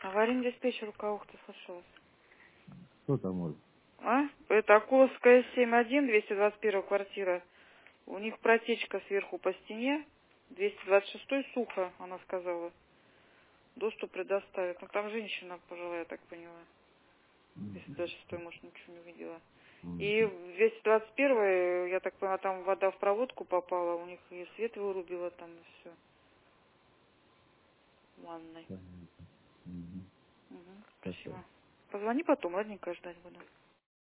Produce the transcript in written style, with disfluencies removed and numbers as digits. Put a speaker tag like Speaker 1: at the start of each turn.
Speaker 1: Аварийный диспетчер Ухты, слышалась.
Speaker 2: Кто там может?
Speaker 1: А? Это Окуловская 7-1, 221 квартира. У них протечка сверху по стене. 226 сухо, она сказала. Доступ предоставит. Ну там женщина пожилая, я так поняла. 226, может, ничего не увидела. И
Speaker 2: Мгм.
Speaker 1: в 221, я так поняла, там вода в проводку попала, у них и свет вырубила там, и все. В ванной.
Speaker 2: Понятно. Мгм.
Speaker 1: Угу,
Speaker 2: Хорошо.
Speaker 1: спасибо. Позвони потом, ладненько ждать буду.